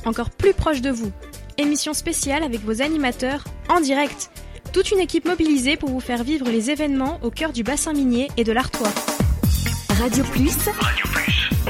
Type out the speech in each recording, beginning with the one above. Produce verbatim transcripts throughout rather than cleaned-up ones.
encore plus proche de vous. Émission spéciale avec vos animateurs en direct. Toute une équipe mobilisée pour vous faire vivre les événements au cœur du bassin minier et de l'Artois. Radio Plus. Radio Plus.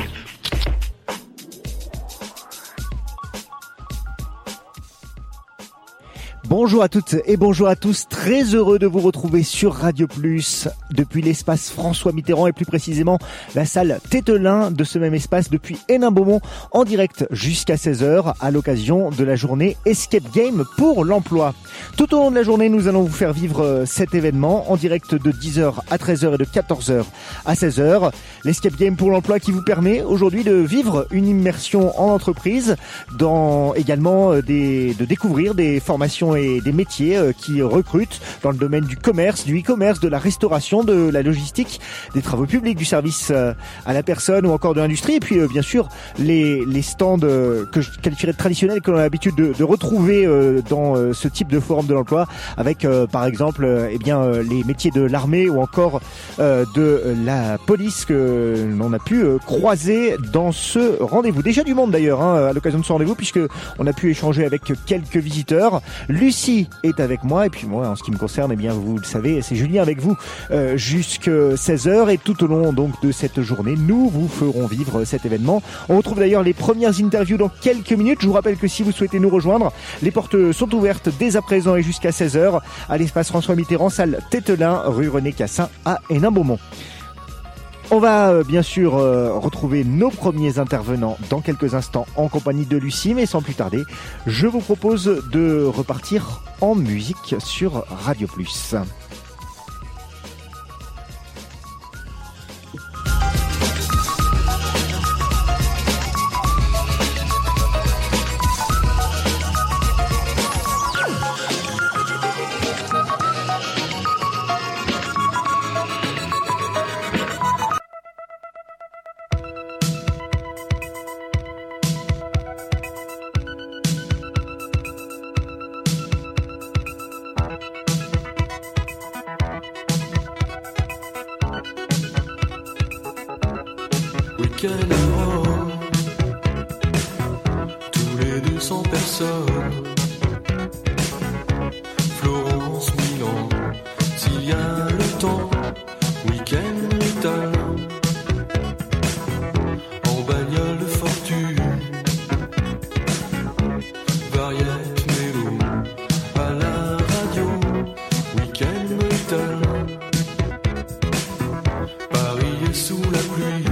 Bonjour à toutes et bonjour à tous, très heureux de vous retrouver sur Radio Plus depuis l'espace François Mitterrand et plus précisément la salle Tételin de ce même espace depuis Hénin-Beaumont en direct jusqu'à seize heures à l'occasion de la journée Escape Game pour l'emploi. Tout au long de la journée, nous allons vous faire vivre cet événement en direct de dix heures à treize heures et de quatorze heures à seize heures. L'Escape Game pour l'emploi qui vous permet aujourd'hui de vivre une immersion en entreprise, dans également des, de découvrir des formations et des métiers qui recrutent dans le domaine du commerce, du e-commerce, de la restauration, de la logistique, des travaux publics, du service à la personne ou encore de l'industrie. Et puis bien sûr les, les stands que je qualifierais de traditionnels que l'on a l'habitude de, de retrouver dans ce type de forum de l'emploi avec par exemple eh bien, les métiers de l'armée ou encore de la police que l'on a pu croiser dans ce rendez-vous. Déjà du monde d'ailleurs hein, à l'occasion de ce rendez-vous puisque on a pu échanger avec quelques visiteurs. Lucie est avec moi et puis moi en ce qui me concerne eh bien vous le savez c'est Julien avec vous euh, jusqu'à seize heures et tout au long donc de cette journée nous vous ferons vivre cet événement. On retrouve d'ailleurs les premières interviews dans quelques minutes. Je vous rappelle que si vous souhaitez nous rejoindre, les portes sont ouvertes dès à présent et jusqu'à seize heures à l'espace François Mitterrand, salle Tételin, rue René Cassin à Hénin-Beaumont. On va euh, bien sûr euh, retrouver nos premiers intervenants dans quelques instants en compagnie de Lucie, mais sans plus tarder, je vous propose de repartir en musique sur Radio Plus. Tous les deux cents personnes, Florence, Milan, s'il y a le temps, week-end italien, en bagnole de fortune, variette mélo, à la radio, week-end italien, Paris est sous la pluie.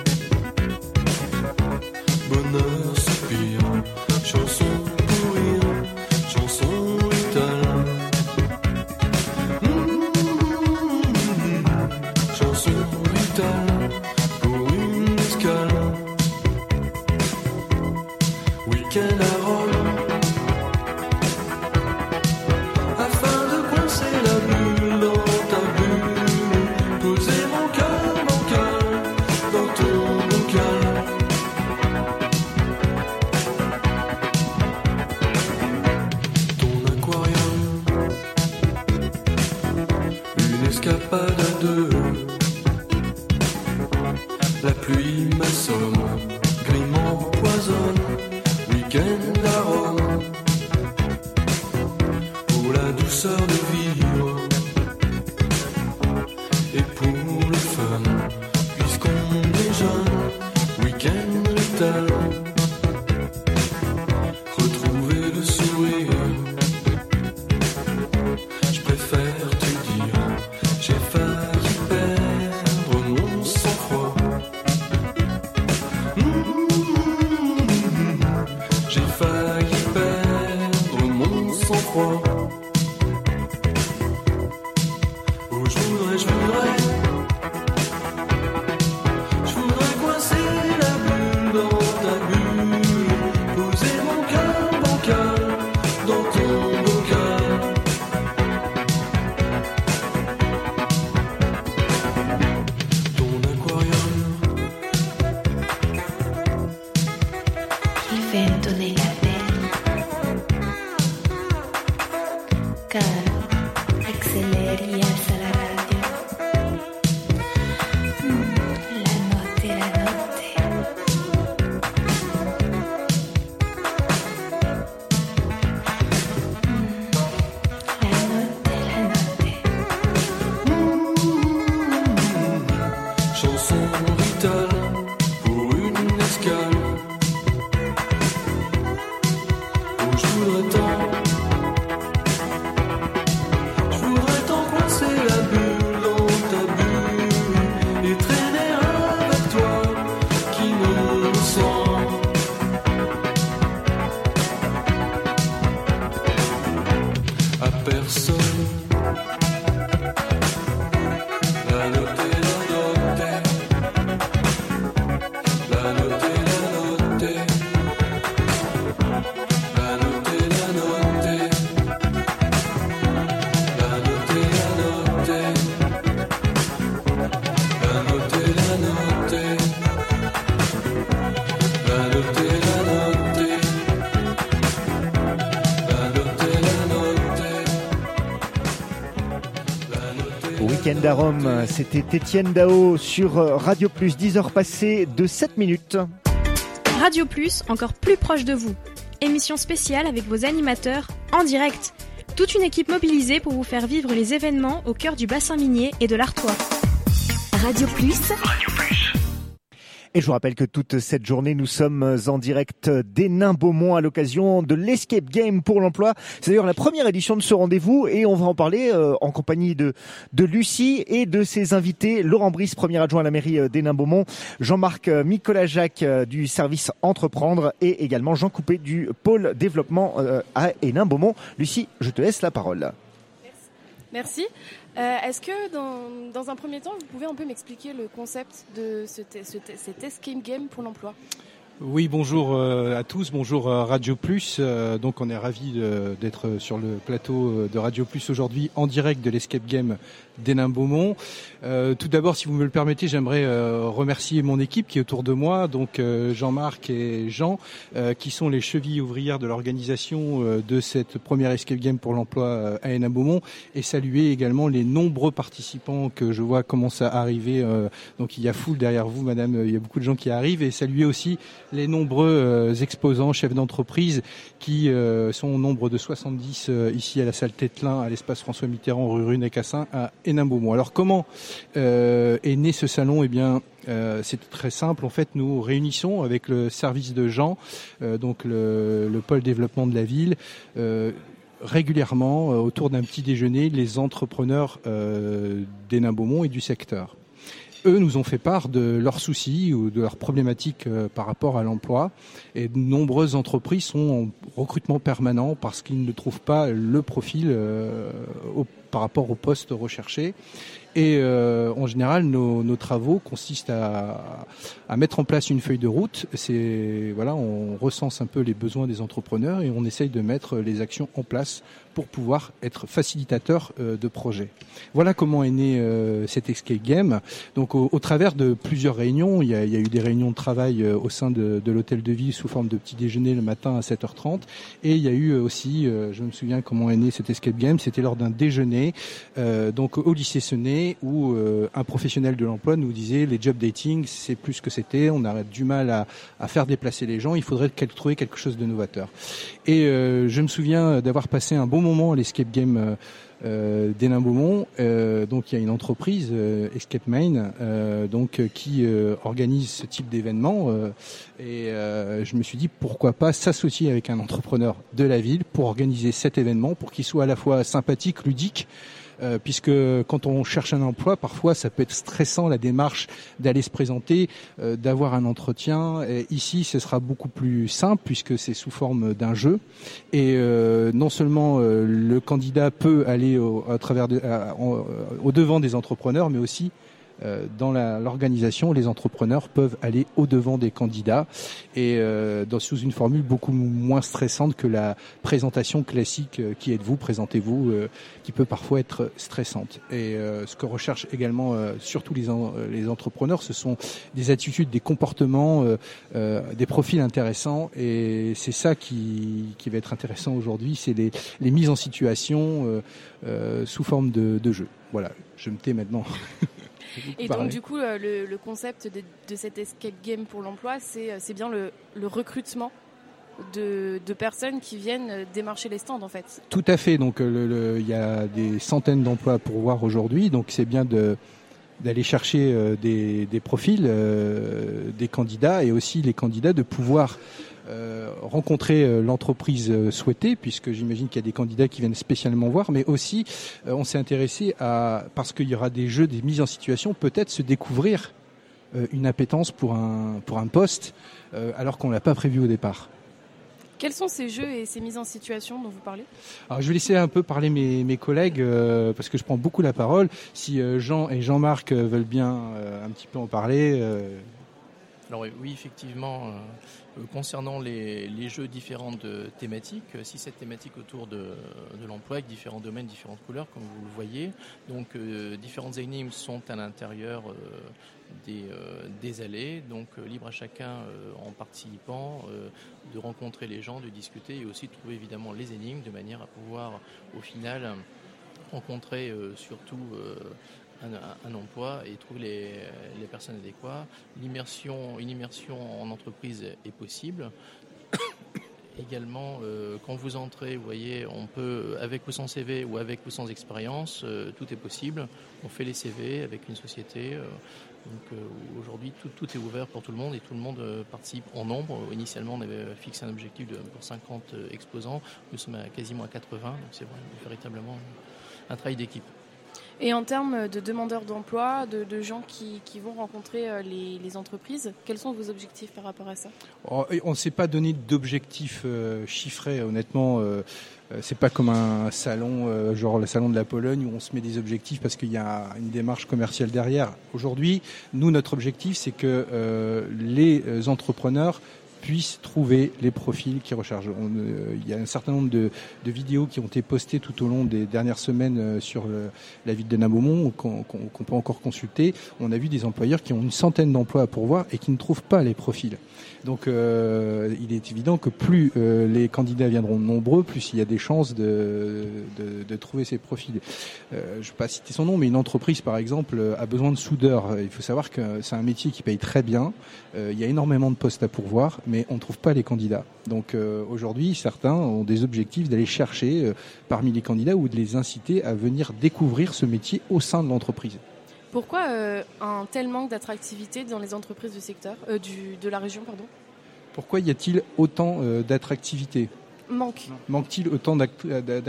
Bonheur, soupir, chanson pour rire, chanson italien. Mmh, chanson italien pour une escale. Week-end à Rome, afin de coincer la bulle dans ta bulle, poser mon cœur bancal dans ton bocal. Escapade à deux, la pluie m'assomme, gris m'empoisonne, week-end à Rome, pour la douceur de vivre, et pour le fun, puisqu'on est jeune, week-end italien, retrouver le sourire, je préfère te dire. J'ai failli perdre mon sang-froid. Mmh, j'ai failli perdre mon sang-froid. Oh, je voudrais, je voudrais, je voudrais coincer la bulle dans ta bulle, poser mon cœur bancal dans ton bocal. personne. La note et la note, la note et la note, la note et la note, la note et la note, la note et la note, la note et la note, la note et la note, la note. Au week-end à Rome, c'était Étienne Dao sur Radio Plus, dix heures passées de sept minutes. Radio Plus, encore plus proche de vous. Émission spéciale avec vos animateurs en direct. Toute une équipe mobilisée pour vous faire vivre les événements au cœur du bassin minier et de l'Artois. Radio Plus, Et je vous rappelle que toute cette journée, nous sommes en direct d'Hénin-Beaumont à l'occasion de l'Escape Game pour l'emploi. C'est d'ailleurs la première édition de ce rendez-vous et on va en parler euh, en compagnie de, de Lucie et de ses invités. Laurent Brice, premier adjoint à la mairie d'Hénin-Beaumont, Jean-Marc Nicolas-Jacques euh, du service Entreprendre et également Jean Coupé du pôle développement euh, à Hénin-Beaumont. Lucie, je te laisse la parole. Merci. Euh, est-ce que dans, dans un premier temps, vous pouvez un peu m'expliquer le concept de ce, ce, cet Escape Game pour l'emploi ? Oui, bonjour euh, à tous, bonjour euh, Radio Plus. Euh, donc on est ravis de, d'être sur le plateau de Radio Plus aujourd'hui en direct de l'Escape Game d'Hénin-Beaumont. Euh, tout d'abord, si vous me le permettez, j'aimerais euh, remercier mon équipe qui est autour de moi, donc euh, Jean-Marc et Jean, euh, qui sont les chevilles ouvrières de l'organisation euh, de cette première Escape Game pour l'emploi euh, à Hénin-Beaumont, et saluer également les nombreux participants que je vois commencer à arriver. Euh, donc il y a foule derrière vous, madame, il y a beaucoup de gens qui arrivent, et saluer aussi les nombreux euh, exposants, chefs d'entreprise qui euh, sont au nombre de soixante-dix euh, ici à la salle Tételin, à l'espace François Mitterrand, rue Runay-Cassin, à Hénin-Beaumont. Alors comment euh, est né ce salon ? Eh bien, euh, c'est très simple. En fait, nous réunissons avec le service de Jean, euh, donc le, le pôle développement de la ville, euh, régulièrement euh, autour d'un petit déjeuner les entrepreneurs euh, d'Hénin-Beaumont et du secteur. Eux nous ont fait part de leurs soucis ou de leurs problématiques euh, par rapport à l'emploi, et de nombreuses entreprises sont en recrutement permanent parce qu'ils ne trouvent pas le profil euh, au, par rapport au poste recherché. Et euh, en général, nos, nos travaux consistent à, à mettre en place une feuille de route. C'est voilà, on recense un peu les besoins des entrepreneurs et on essaye de mettre les actions en place pour pouvoir être facilitateur euh, de projets. Voilà comment est né euh, cet Escape Game. Donc, au, au travers de plusieurs réunions, il y a, il y a eu des réunions de travail euh, au sein de, de l'hôtel de ville sous forme de petit déjeuner le matin à sept heures trente. Et il y a eu aussi, euh, je me souviens comment est né cet Escape Game. C'était lors d'un déjeuner, euh, donc au lycée Senet, où euh, un professionnel de l'emploi nous disait les job dating, c'est plus ce que c'était. On a du mal à, à faire déplacer les gens. Il faudrait trouver quelque chose de novateur. Et euh, je me souviens d'avoir passé un bon moment à l'Escape Game euh, d'Hénin-Beaumont. Euh, donc il y a une entreprise, euh, Escape Main, euh, donc qui euh, organise ce type d'événement. Euh, et euh, je me suis dit pourquoi pas s'associer avec un entrepreneur de la ville pour organiser cet événement, pour qu'il soit à la fois sympathique, ludique. Euh, puisque quand on cherche un emploi, parfois ça peut être stressant la démarche d'aller se présenter, euh, d'avoir un entretien. Et ici, ce sera beaucoup plus simple puisque c'est sous forme d'un jeu. Et euh, non seulement euh, le candidat peut aller au, à travers de, à, en, au devant des entrepreneurs, mais aussi Euh, dans la, l'organisation, les entrepreneurs peuvent aller au-devant des candidats et euh, dans, sous une formule beaucoup moins stressante que la présentation classique euh, qui êtes-vous, présentez-vous, euh, qui peut parfois être stressante. Et euh, ce que recherchent également euh, surtout les, en, les entrepreneurs, ce sont des attitudes, des comportements, euh, euh, des profils intéressants, et c'est ça qui, qui va être intéressant aujourd'hui, c'est les, les mises en situation euh, euh, sous forme de, de jeu. Voilà, je me tais maintenant. Et donc du coup, le, le concept de, de cet Escape Game pour l'emploi, c'est, c'est bien le, le recrutement de, de personnes qui viennent démarcher les stands en fait. Tout à fait, donc le, le, il y a des centaines d'emplois à pourvoir aujourd'hui, donc c'est bien de d'aller chercher euh, des, des profils, euh, des candidats, et aussi les candidats de pouvoir Euh, rencontrer euh, l'entreprise euh, souhaitée, puisque j'imagine qu'il y a des candidats qui viennent spécialement voir, mais aussi euh, on s'est intéressé à, parce qu'il y aura des jeux, des mises en situation, peut-être se découvrir euh, une appétence pour un pour un poste euh, alors qu'on l'a pas prévu au départ. Quels sont ces jeux et ces mises en situation dont vous parlez ? Alors, je vais laisser un peu parler mes, mes collègues euh, parce que je prends beaucoup la parole. Si euh, Jean et Jean-Marc euh, veulent bien euh, un petit peu en parler. Euh... Alors oui, effectivement, euh, concernant les, les jeux différentes euh, thématiques, six sept thématiques autour de, de l'emploi avec différents domaines, différentes couleurs, comme vous le voyez. Donc euh, différentes énigmes sont à l'intérieur euh, des, euh, des allées, donc euh, libre à chacun euh, en participant euh, de rencontrer les gens, de discuter et aussi de trouver évidemment les énigmes de manière à pouvoir au final rencontrer euh, surtout euh, Un, un emploi et trouver les, les personnes adéquates. L'immersion, une immersion en entreprise est possible. Également, euh, quand vous entrez, vous voyez, on peut, avec ou sans C V ou avec ou sans expérience, euh, tout est possible. On fait les C V avec une société. Euh, donc euh, aujourd'hui, tout, tout est ouvert pour tout le monde et tout le monde euh, participe en nombre. Initialement, on avait fixé un objectif de, pour cinquante exposants. Nous sommes à quasiment à quatre-vingts, donc c'est vraiment, véritablement un travail d'équipe. Et en termes de demandeurs d'emploi, de, de gens qui, qui vont rencontrer les, les entreprises, quels sont vos objectifs par rapport à ça ? On ne s'est pas donné d'objectifs euh, chiffrés, honnêtement. Euh, c'est pas comme un salon, euh, genre le salon de la Pologne, où on se met des objectifs parce qu'il y a une démarche commerciale derrière. Aujourd'hui, nous, notre objectif, c'est que euh, les entrepreneurs puissent trouver les profils qu'ils recherchent. On, euh, il y a un certain nombre de, de vidéos qui ont été postées tout au long des dernières semaines euh, sur le, la ville d'Hénin Beaumont qu'on, qu'on, qu'on peut encore consulter. On a vu des employeurs qui ont une centaine d'emplois à pourvoir et qui ne trouvent pas les profils. Donc euh, il est évident que plus euh, les candidats viendront nombreux, plus il y a des chances de, de, de trouver ces profils. Euh, je ne vais pas citer son nom, mais une entreprise par exemple a besoin de soudeurs. Il faut savoir que c'est un métier qui paye très bien. Euh, il y a énormément de postes à pourvoir, mais on ne trouve pas les candidats. Donc euh, aujourd'hui, certains ont des objectifs d'aller chercher euh, parmi les candidats ou de les inciter à venir découvrir ce métier au sein de l'entreprise. Pourquoi euh, un tel manque d'attractivité dans les entreprises du secteur, euh, du, de la région, pardon ? Pourquoi y a-t-il autant euh, d'attractivité ? Manque. Manque-t-il autant d'attractivité ?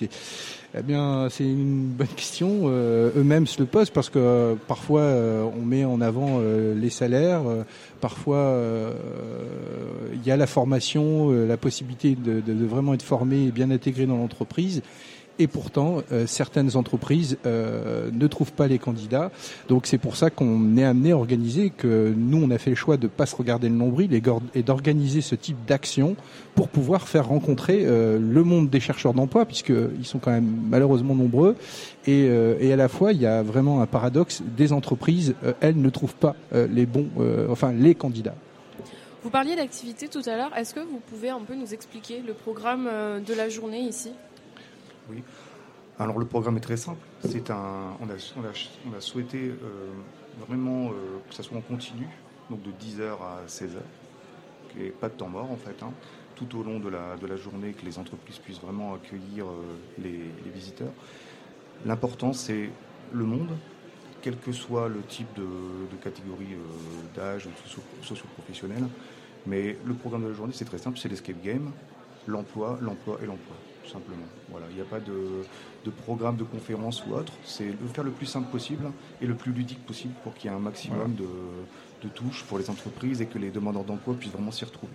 Eh bien, c'est une bonne question. Euh, eux-mêmes se le posent parce que euh, parfois euh, on met en avant euh, les salaires, euh, parfois euh, il y a la formation, euh, la possibilité de, de, de vraiment être formé et bien intégré dans l'entreprise. Et pourtant, euh, certaines entreprises euh, ne trouvent pas les candidats. Donc c'est pour ça qu'on est amené à organiser, que nous on a fait le choix de ne pas se regarder le nombril et, et d'organiser ce type d'action pour pouvoir faire rencontrer euh, le monde des chercheurs d'emploi, puisqu'ils sont quand même malheureusement nombreux. Et, euh, et à la fois, il y a vraiment un paradoxe, des entreprises, euh, elles ne trouvent pas euh, les bons, euh, enfin les candidats. Vous parliez d'activité tout à l'heure. Est-ce que vous pouvez un peu nous expliquer le programme de la journée ici ? Oui. Alors le programme est très simple. C'est un, on a, on a, on a souhaité euh, vraiment euh, que ça soit en continu, donc de dix heures à seize heures, qu'il n'y ait pas de temps mort en fait, hein, tout au long de la, de la journée, que les entreprises puissent vraiment accueillir euh, les, les visiteurs. L'important c'est le monde, quel que soit le type de, de catégorie euh, d'âge ou socio-professionnel. Mais le programme de la journée c'est très simple, c'est l'escape game, l'emploi, l'emploi et l'emploi. Simplement. Voilà, il n'y a pas de, de programme de conférence ou autre. C'est de faire le plus simple possible et le plus ludique possible pour qu'il y ait un maximum de, de touches pour les entreprises et que les demandeurs d'emploi puissent vraiment s'y retrouver.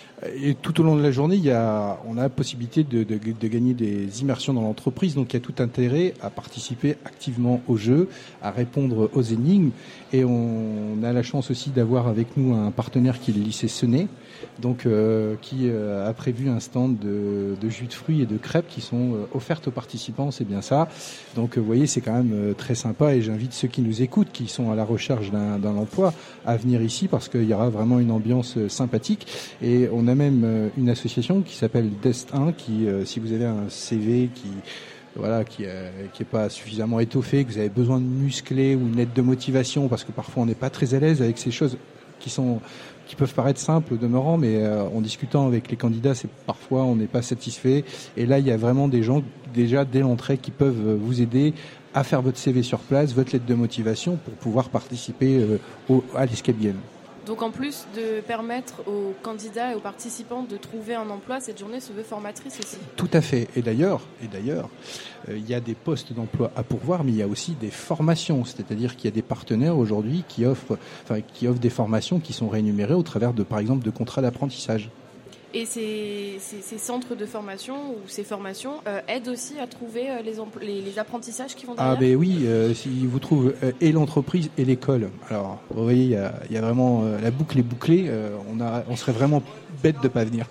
Et tout au long de la journée, il y a, on a la possibilité de, de, de gagner des immersions dans l'entreprise. Donc, il y a tout intérêt à participer activement au jeu, à répondre aux énigmes. Et on a la chance aussi d'avoir avec nous un partenaire qui est le lycée Senet, donc euh, qui euh, a prévu un stand de, de jus de fruits et de crêpes qui sont euh, offertes aux participants. C'est bien ça. Donc, euh, vous voyez, c'est quand même euh, très sympa. Et j'invite ceux qui nous écoutent, qui sont à la recherche d'un, d'un emploi, à venir ici parce qu'il y aura vraiment une ambiance euh, sympathique. Et on a même une association qui s'appelle Destin, qui, euh, si vous avez un C V qui voilà, qui euh, qui est pas suffisamment étoffé, que vous avez besoin de muscler ou une lettre de motivation, parce que parfois on n'est pas très à l'aise avec ces choses qui sont qui peuvent paraître simples au demeurant, mais euh, en discutant avec les candidats, c'est parfois on n'est pas satisfait. Et là, il y a vraiment des gens déjà dès l'entrée qui peuvent vous aider à faire votre C V sur place, votre lettre de motivation pour pouvoir participer euh, au, à l'escape game. Donc en plus de permettre aux candidats et aux participants de trouver un emploi, cette journée se veut formatrice aussi. Tout à fait. Et d'ailleurs, et d'ailleurs, euh, il y a des postes d'emploi à pourvoir, mais il y a aussi des formations. C'est-à-dire qu'il y a des partenaires aujourd'hui qui offrent, enfin, qui offrent des formations qui sont rémunérées au travers de, par exemple, de contrats d'apprentissage. Et ces, ces, ces centres de formation ou ces formations euh, aident aussi à trouver euh, les, empl- les, les apprentissages qui vont derrière. Ah ben oui, euh, si vous trouvez euh, et l'entreprise et l'école. Alors, vous voyez, il y a, il y a vraiment euh, la boucle est bouclée. Euh, on a, on serait vraiment bête de pas venir.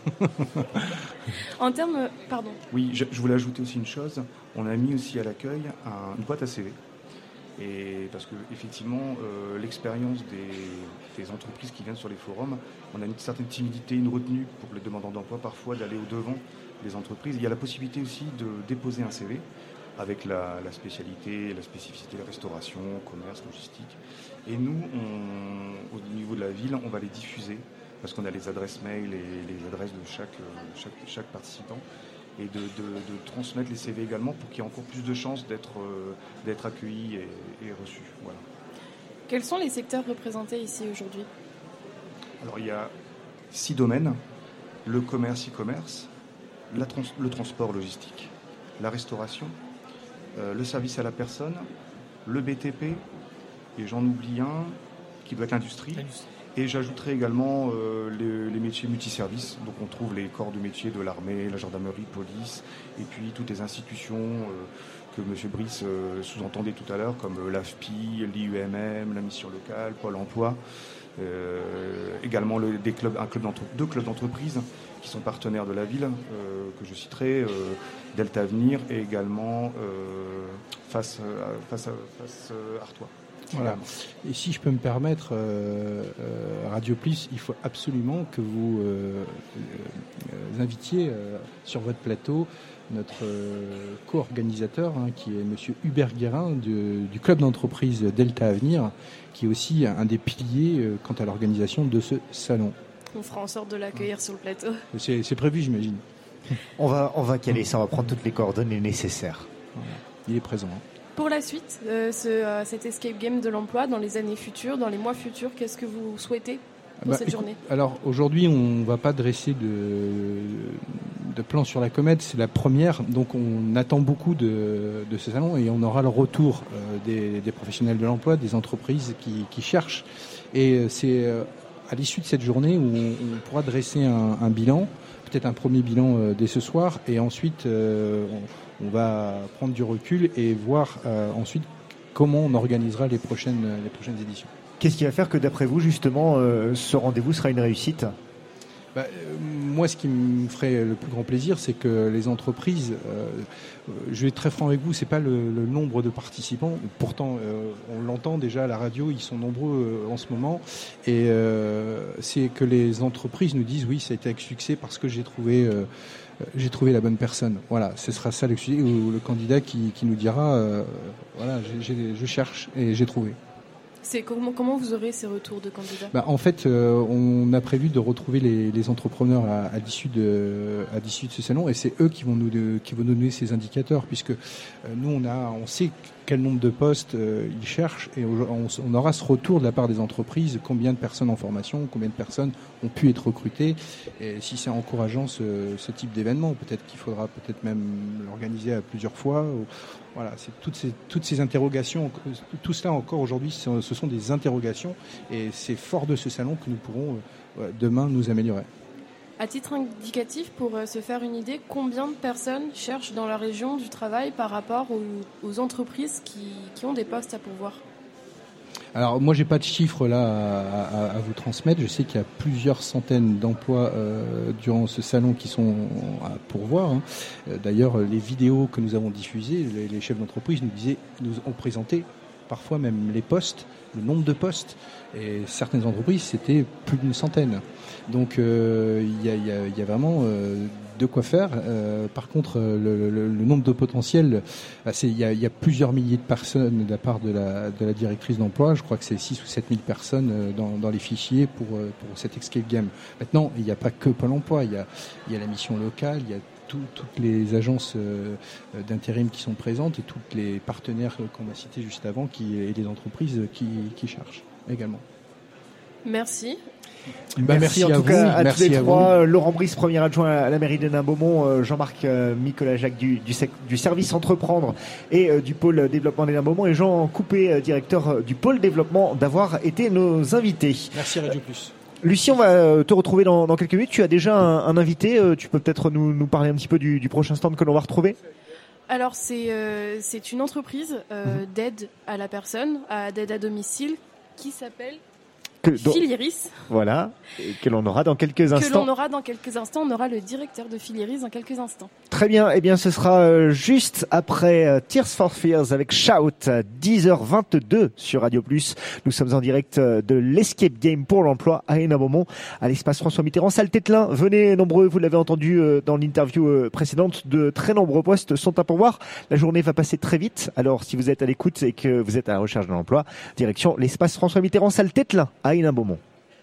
En termes, pardon. Oui, je, je voulais ajouter aussi une chose. On a mis aussi à l'accueil un- une boîte à C V. Et parce que effectivement, euh, l'expérience des, des entreprises qui viennent sur les forums, on a une certaine timidité, une retenue pour les demandeurs d'emploi parfois d'aller au devant des entreprises. Il y a la possibilité aussi de déposer un C V avec la, la spécialité, la spécificité, la restauration, commerce, logistique. Et nous, on, au niveau de la ville, on va les diffuser parce qu'on a les adresses mail et les adresses de chaque, chaque, chaque participant. Et de, de, de transmettre les C V également pour qu'il y ait encore plus de chances d'être, euh, d'être accueillis et, et reçus. Voilà. Quels sont les secteurs représentés ici aujourd'hui ? Alors il y a six domaines, le commerce, e-commerce, la trans- le transport logistique, la restauration, euh, le service à la personne, le B T P, et j'en oublie un qui doit être l'industrie. L'industrie. Et j'ajouterai également euh, les, les métiers multiservices. Donc on trouve les corps de métiers de l'armée, la gendarmerie, police, et puis toutes les institutions euh, que M. Brice euh, sous-entendait tout à l'heure, comme euh, l'A F P I, l'I U M M, la mission locale, Pôle emploi. Euh, également le, des clubs, un club deux clubs d'entreprise qui sont partenaires de la ville, euh, que je citerai, euh, Delta Avenir et également euh, Face, euh, face, à, face euh, Artois. Voilà. Et si je peux me permettre, euh, euh, Radio Plus, il faut absolument que vous euh, euh, invitiez euh, sur votre plateau notre euh, co-organisateur, hein, qui est Monsieur Hubert Guérin du, du club d'entreprise Delta Avenir, qui est aussi un des piliers euh, quant à l'organisation de ce salon. On fera en sorte de l'accueillir sur le plateau. C'est, c'est prévu, j'imagine. On va, on va caler ça, on va prendre toutes les coordonnées nécessaires. Voilà. Il est présent. Pour la suite, euh, ce, euh, cet escape game de l'emploi, dans les années futures, dans les mois futurs, qu'est-ce que vous souhaitez pour bah, cette journée ? Alors aujourd'hui, on ne va pas dresser de, de plan sur la comète, c'est la première, donc on attend beaucoup de, de ce salon et on aura le retour euh, des, des professionnels de l'emploi, des entreprises qui, qui cherchent. Et c'est euh, à l'issue de cette journée où on, on pourra dresser un, un bilan, peut-être un premier bilan euh, dès ce soir, et ensuite euh, on, on va prendre du recul et voir euh, ensuite comment on organisera les prochaines, les prochaines éditions. Qu'est-ce qui va faire que d'après vous, justement, euh, ce rendez-vous sera une réussite ? Bah, euh, moi, ce qui me ferait le plus grand plaisir, c'est que les entreprises, euh, je vais être très franc avec vous, c'est pas le, le nombre de participants. Pourtant, euh, on l'entend déjà à la radio, ils sont nombreux euh, en ce moment, et euh, c'est que les entreprises nous disent oui, ça a été avec succès parce que j'ai trouvé, euh, j'ai trouvé la bonne personne. Voilà, ce sera ça le succès, ou le candidat qui, qui nous dira euh, voilà, j'ai, j'ai, je cherche et j'ai trouvé. C'est comment, comment vous aurez ces retours de candidats ? Bah, en fait, euh, on a prévu de retrouver les, les entrepreneurs à, à l'issue de à l'issue de ce salon, et c'est eux qui vont nous de, qui vont nous donner ces indicateurs, puisque euh, nous on a on sait quel nombre de postes euh, ils cherchent, et on, on aura ce retour de la part des entreprises, combien de personnes en formation, combien de personnes ont pu être recrutées, et si c'est encourageant ce, ce type d'événement, peut-être qu'il faudra peut-être même l'organiser à plusieurs fois. Ou, voilà, c'est toutes ces toutes ces interrogations, tout cela encore aujourd'hui, ce sont des interrogations, et c'est fort de ce salon que nous pourrons euh, demain nous améliorer. À titre indicatif, pour euh, se faire une idée, combien de personnes cherchent dans la région du travail par rapport aux, aux entreprises qui, qui ont des postes à pourvoir ? Alors moi j'ai pas de chiffres là à, à, à vous transmettre. Je sais qu'il y a plusieurs centaines d'emplois euh, durant ce salon qui sont à pourvoir. Hein. D'ailleurs les vidéos que nous avons diffusées, les, les chefs d'entreprise nous disaient, nous ont présenté parfois même les postes, le nombre de postes, et certaines entreprises c'était plus d'une centaine. Donc il euh, y, a, y, a, y a vraiment euh, de quoi faire. Euh, par contre, le, le, le nombre de potentiels, bah, c'est il y a, y a plusieurs milliers de personnes de la part de la, de la directrice d'emploi. Je crois que c'est six ou sept mille personnes dans, dans les fichiers pour, pour cet escape game. Maintenant, il n'y a pas que Pôle emploi, il y a, y a la mission locale, il y a tout, toutes les agences euh, d'intérim qui sont présentes et tous les partenaires qu'on a cités juste avant qui, et les entreprises qui, qui cherchent également. Merci. Bah, merci, merci en à tout vous. cas à merci tous les à trois. Vous. Laurent Brice, premier adjoint à la mairie de Hénin-Beaumont, Jean-Marc euh, Nicolas Jacques du, du, sec, du service Entreprendre et euh, du pôle développement d'Hénin-Beaumont, et Jean Coupé, euh, directeur du pôle développement, d'avoir été nos invités. Merci Radio Plus. Lucie, on va te retrouver dans, dans quelques minutes. Tu as déjà un, un invité. Tu peux peut-être nous, nous parler un petit peu du, du prochain stand que l'on va retrouver. Alors c'est euh, c'est une entreprise euh, mmh. d'aide à la personne, à d'aide à domicile, qui s'appelle que, donc, Filiris. Voilà, et que l'on aura dans quelques instants. Que l'on aura dans quelques instants. On aura le directeur de Filiris dans quelques instants. Très bien. Eh bien, ce sera euh, juste après euh, Tears for Fears avec Shout, à dix heures vingt-deux sur Radio Plus. Nous sommes en direct euh, de l'Escape Game pour l'emploi à Hénin-Beaumont, à l'espace François Mitterrand, salle Tételin. Venez nombreux, vous l'avez entendu euh, dans l'interview euh, précédente, de très nombreux postes sont à pourvoir. La journée va passer très vite. Alors, si vous êtes à l'écoute et que vous êtes à la recherche d'un emploi, direction l'espace François Mitterrand, salle Tételin à Hénin-Beaumont.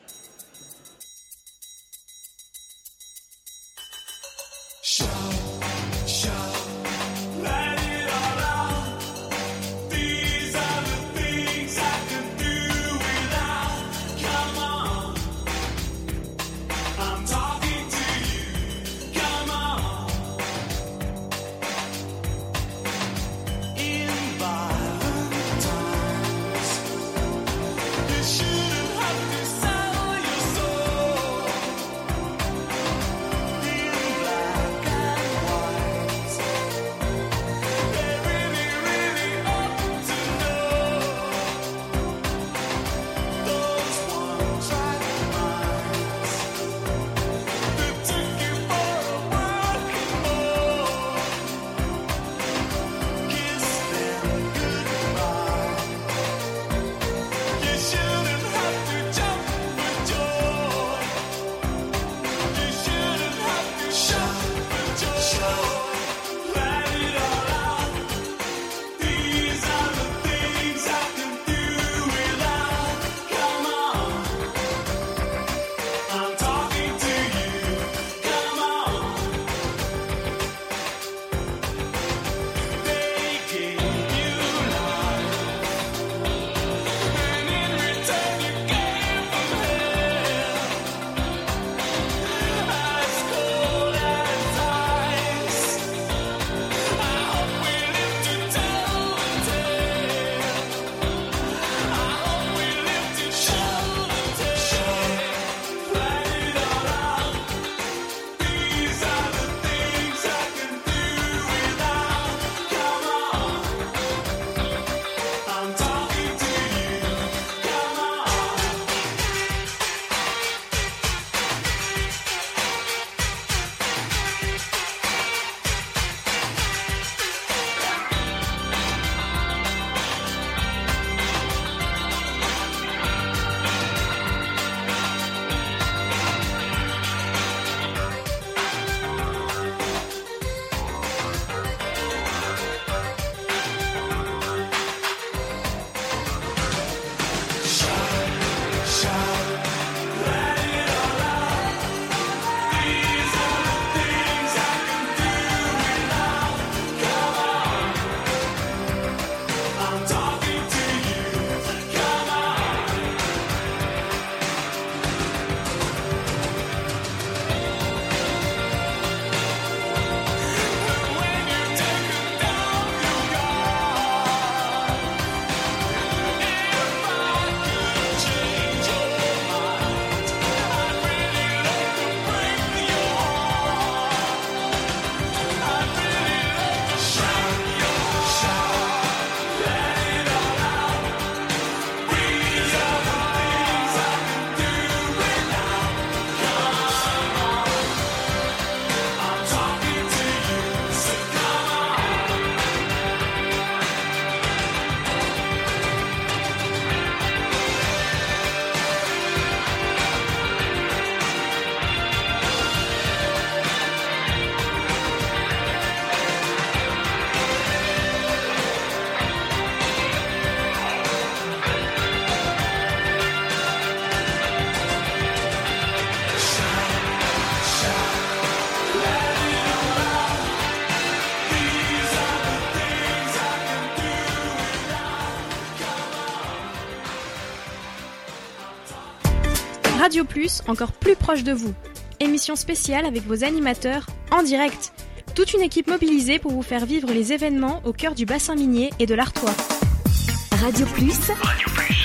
Radio Plus, encore plus proche de vous. Émission spéciale avec vos animateurs en direct. Toute une équipe mobilisée pour vous faire vivre les événements au cœur du bassin minier et de l'Artois. Radio Plus. dix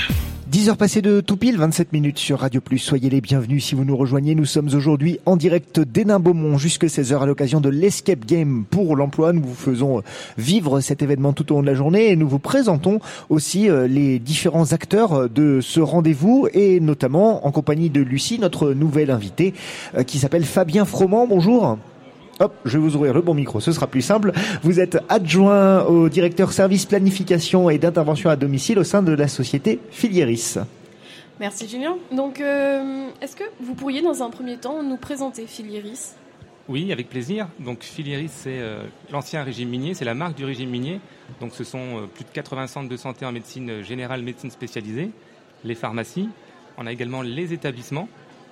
dix heures passées de tout pile, vingt-sept minutes sur Radio Plus. Soyez les bienvenus si vous nous rejoignez. Nous sommes aujourd'hui en direct d'Hénin-Beaumont jusqu'à seize heures à l'occasion de l'Escape Game pour l'emploi. Nous vous faisons vivre cet événement tout au long de la journée et nous vous présentons aussi les différents acteurs de ce rendez-vous et notamment en compagnie de Lucie, notre nouvelle invitée qui s'appelle Fabien Froment. Bonjour. Hop, je vais vous ouvrir le bon micro, ce sera plus simple. Vous êtes adjoint au directeur service planification et d'intervention à domicile au sein de la société Filieris. Merci Julien. Donc, euh, est-ce que vous pourriez dans un premier temps nous présenter Filieris ? Oui, avec plaisir. Donc Filieris, c'est euh, l'ancien régime minier, c'est la marque du régime minier. Donc ce sont euh, plus de quatre-vingts centres de santé en médecine générale, médecine spécialisée, les pharmacies. On a également les établissements,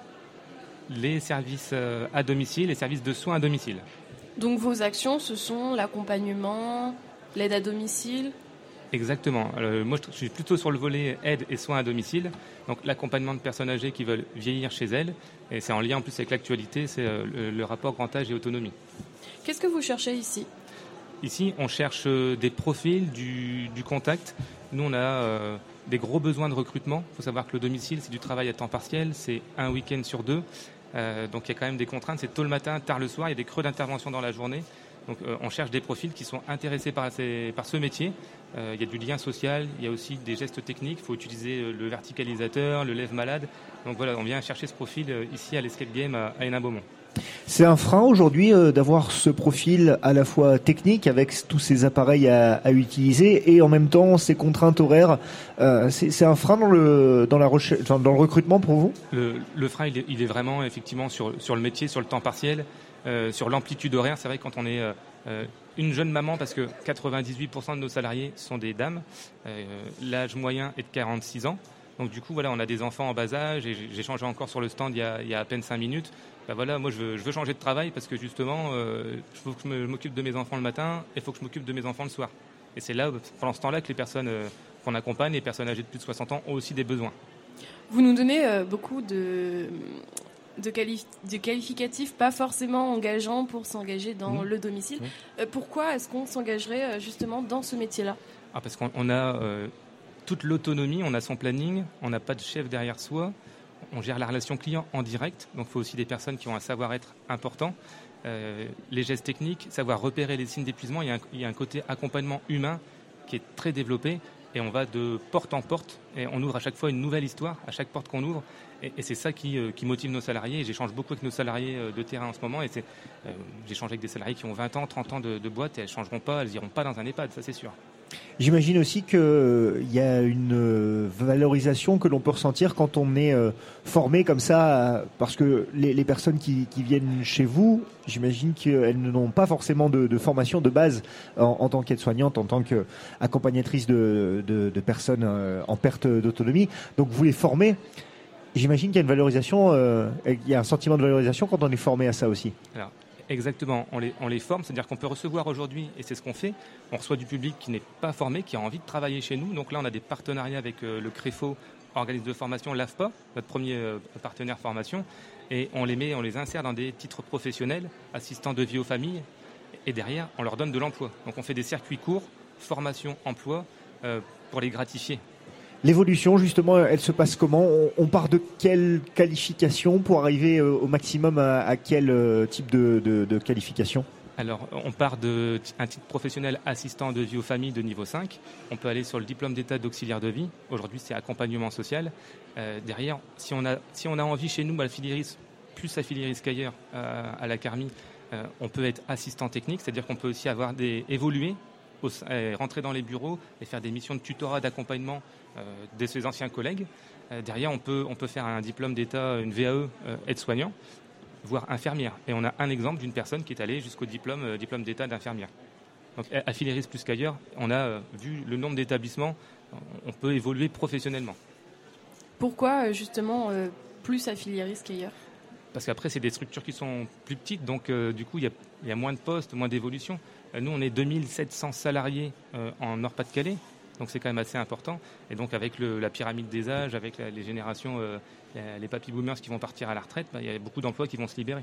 les services à domicile, les services de soins à domicile. Donc vos actions, ce sont l'accompagnement, l'aide à domicile ? Exactement. Euh, moi, je suis plutôt sur le volet aide et soins à domicile. Donc l'accompagnement de personnes âgées qui veulent vieillir chez elles. Et c'est en lien en plus avec l'actualité, c'est euh, le, le rapport grand âge et autonomie. Qu'est-ce que vous cherchez ici ? Ici, on cherche des profils, du, du contact. Nous, on a euh, des gros besoins de recrutement. Il faut savoir que le domicile, c'est du travail à temps partiel. C'est un week-end sur deux. Euh, donc il y a quand même des contraintes, c'est tôt le matin, tard le soir, il y a des creux d'intervention dans la journée. Donc euh, on cherche des profils qui sont intéressés par, ces, par ce métier. Euh, il y a du lien social, il y a aussi des gestes techniques, il faut utiliser le verticalisateur, le lève-malade. Donc voilà, on vient chercher ce profil euh, ici à l'Escape Game à, à Hénin-Beaumont. C'est un frein aujourd'hui euh, d'avoir ce profil à la fois technique avec tous ces appareils à, à utiliser et en même temps ces contraintes horaires. Euh, c'est, c'est un frein dans le dans la recherche, dans le recrutement pour vous ? Le, le frein, il est, il est vraiment effectivement sur sur le métier, sur le temps partiel, euh, sur l'amplitude horaire. C'est vrai que quand on est euh, une jeune maman, parce que quatre-vingt-dix-huit pour cent de nos salariés sont des dames, euh, l'âge moyen est de quarante-six ans. Donc du coup, voilà, on a des enfants en bas âge et j'ai changé encore sur le stand il y a, il y a à peine cinq minutes. Ben voilà, moi je veux, je veux changer de travail parce que justement, euh, il faut que je m'occupe de mes enfants le matin et il faut que je m'occupe de mes enfants le soir. Et c'est là, pendant ce temps-là, que les personnes euh, qu'on accompagne, les personnes âgées de plus de soixante ans, ont aussi des besoins. Vous nous donnez euh, beaucoup de, de, qualif- de qualificatifs pas forcément engageants pour s'engager dans mmh. le domicile. Mmh. Euh, pourquoi est-ce qu'on s'engagerait euh, justement dans ce métier-là ? Ah, parce qu'on on a euh, toute l'autonomie, on a son planning, on n'a pas de chef derrière soi. On gère la relation client en direct, donc il faut aussi des personnes qui ont un savoir-être important. Euh, les gestes techniques, savoir repérer les signes d'épuisement, il y a un, il y a un côté accompagnement humain qui est très développé et on va de porte en porte et on ouvre à chaque fois une nouvelle histoire, à chaque porte qu'on ouvre et, et c'est ça qui, euh, qui motive nos salariés. Et j'échange beaucoup avec nos salariés euh, de terrain en ce moment et c'est, euh, j'échange avec des salariés qui ont vingt ans, trente ans de, de boîte et elles ne changeront pas, elles n'iront pas dans un EHPAD, ça c'est sûr. J'imagine aussi qu'il euh, y a une euh, valorisation que l'on peut ressentir quand on est euh, formé comme ça, euh, parce que les, les personnes qui, qui viennent chez vous, j'imagine qu'elles n'ont pas forcément de, de formation de base en, en tant qu'aide-soignante, en tant qu'accompagnatrice de, de, de personnes euh, en perte d'autonomie. Donc vous les formez. J'imagine qu'il y a une valorisation, euh, il y a un sentiment de valorisation quand on est formé à ça aussi. Alors. Exactement, on les, on les forme, c'est-à-dire qu'on peut recevoir aujourd'hui, et c'est ce qu'on fait, on reçoit du public qui n'est pas formé, qui a envie de travailler chez nous. Donc là, on a des partenariats avec euh, le CREFO, organisme de formation, l'A F P A, notre premier euh, partenaire formation, et on les met, on les insère dans des titres professionnels, assistants de vie aux familles, et derrière, on leur donne de l'emploi. Donc on fait des circuits courts, formation, emploi, euh, pour les gratifier. L'évolution, justement, elle se passe comment ? On part de quelle qualification pour arriver au maximum à, à quel type de, de, de qualification ? Alors, on part d'un titre professionnel assistant de vie aux familles de niveau cinq. On peut aller sur le diplôme d'état d'auxiliaire de vie. Aujourd'hui, c'est accompagnement social. Euh, derrière, si on, a, si on a envie chez nous, à la Filieris, plus à Filieris qu'ailleurs, euh, à la Carmi, euh, on peut être assistant technique, c'est-à-dire qu'on peut aussi avoir des évoluer, au, euh, rentrer dans les bureaux et faire des missions de tutorat, d'accompagnement euh, de ses anciens collègues. Euh, derrière, on peut, on peut faire un diplôme d'état, une V A E euh, aide-soignant, voire infirmière. Et on a un exemple d'une personne qui est allée jusqu'au diplôme, euh, diplôme d'état d'infirmière. Donc à Filieris plus qu'ailleurs, on a euh, vu le nombre d'établissements, on peut évoluer professionnellement. Pourquoi justement euh, plus à Filieris qu'ailleurs ? Parce qu'après, c'est des structures qui sont plus petites, donc euh, du coup, il y, y a moins de postes, moins d'évolution. Euh, nous, on est deux mille sept cents salariés euh, en Nord-Pas-de-Calais, donc c'est quand même assez important. Et donc, avec le, la pyramide des âges, avec la, les générations, euh, les papy boomers qui vont partir à la retraite, bah, il y a beaucoup d'emplois qui vont se libérer.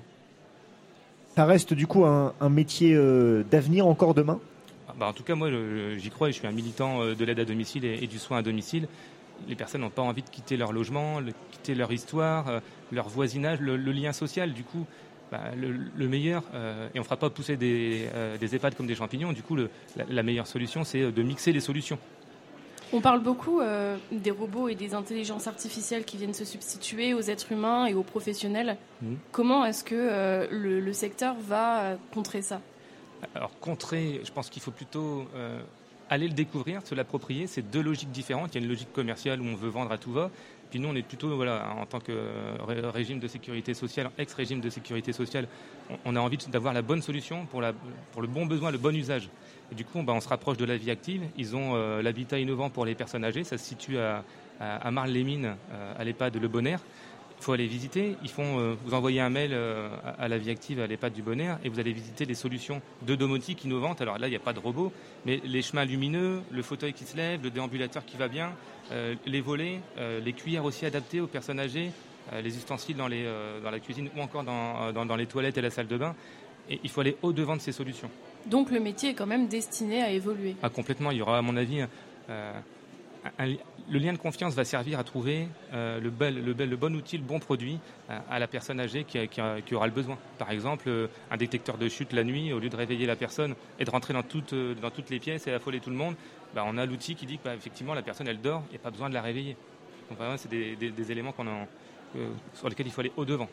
Ça reste du coup un, un métier euh, d'avenir encore demain ? Bah, en tout cas, moi, je, j'y crois et je suis un militant de l'aide à domicile et, et du soin à domicile. les personnes n'ont pas envie de quitter leur logement, de quitter leur histoire, euh, leur voisinage, le, le lien social. Du coup, bah, le, le meilleur, euh, et on ne fera pas pousser des, euh, des EHPAD comme des champignons. Du coup, le, la, la meilleure solution, c'est de mixer les solutions. On parle beaucoup euh, des robots et des intelligences artificielles qui viennent se substituer aux êtres humains et aux professionnels. Mmh. Comment est-ce que euh, le, le secteur va euh, contrer ça ? Alors, contrer, je pense qu'il faut plutôt euh, aller le découvrir, se l'approprier. C'est deux logiques différentes. Il y a une logique commerciale où on veut vendre à tout va. Puis nous, on est plutôt, voilà, en tant que euh, régime de sécurité sociale, ex-régime de sécurité sociale, on, on a envie d'avoir la bonne solution pour, la, pour le bon besoin, le bon usage. Et du coup, bah, on se rapproche de la vie active. Ils ont euh, l'habitat innovant pour les personnes âgées. Ça se situe à, à, à Marle-les-Mines, euh, à l'EHPAD Le Bonaire. Il faut aller visiter. Ils font, euh, vous envoyez un mail euh, à, à la vie active, à l'EHPAD du Bonaire, et vous allez visiter les solutions de domotique innovantes. Alors là, il n'y a pas de robot, mais les chemins lumineux, le fauteuil qui se lève, le déambulateur qui va bien, euh, les volets, euh, les cuillères aussi adaptées aux personnes âgées, euh, les ustensiles dans, les, euh, dans la cuisine ou encore dans, dans, dans les toilettes et la salle de bain. Et il faut aller au-devant de ces solutions. Donc le métier est quand même destiné à évoluer. Ah, complètement. Il y aura, à mon avis, euh, un, le lien de confiance va servir à trouver euh, le, bel, le, bel, le bon outil, le bon produit euh, à la personne âgée qui, qui, qui aura le besoin. Par exemple, euh, un détecteur de chute la nuit, au lieu de réveiller la personne et de rentrer dans, toute, euh, dans toutes les pièces et affoler tout le monde, bah, on a l'outil qui dit que bah, effectivement la personne elle dort, il n'y a pas besoin de la réveiller. Donc vraiment, c'est des, des, des éléments qu'on a, euh, sur lesquels il faut aller au-devant.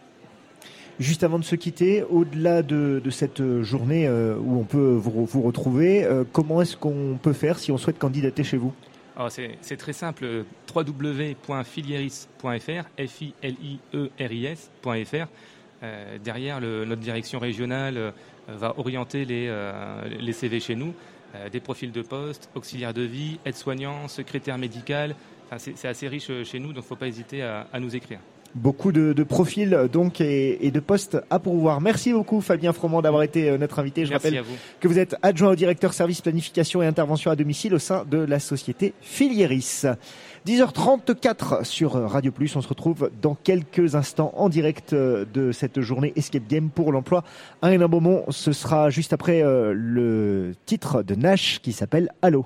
Juste avant de se quitter, au-delà de, de cette journée euh, où on peut vous, vous retrouver, euh, comment est-ce qu'on peut faire si on souhaite candidater chez vous ? Alors c'est, c'est très simple, w w w point filieris point f r, F I L I E R I S point F R. Euh, derrière, le, notre direction régionale euh, va orienter les, euh, les C V chez nous, euh, des profils de poste, auxiliaire de vie, aide-soignant, secrétaire médical. Enfin, c'est, c'est assez riche chez nous, donc il ne faut pas hésiter à, à nous écrire. Beaucoup de, de profils donc et, et de postes à pourvoir. Merci beaucoup Fabien Froment d'avoir été notre invité. Je Merci rappelle à vous. Que vous êtes adjoint au directeur service planification et intervention à domicile au sein de la société Filieris. dix heures trente-quatre sur Radio Plus. On se retrouve dans quelques instants en direct de cette journée Escape Game pour l'emploi à Hénin-Beaumont. Ce sera juste après euh, le titre de Nash qui s'appelle Allô.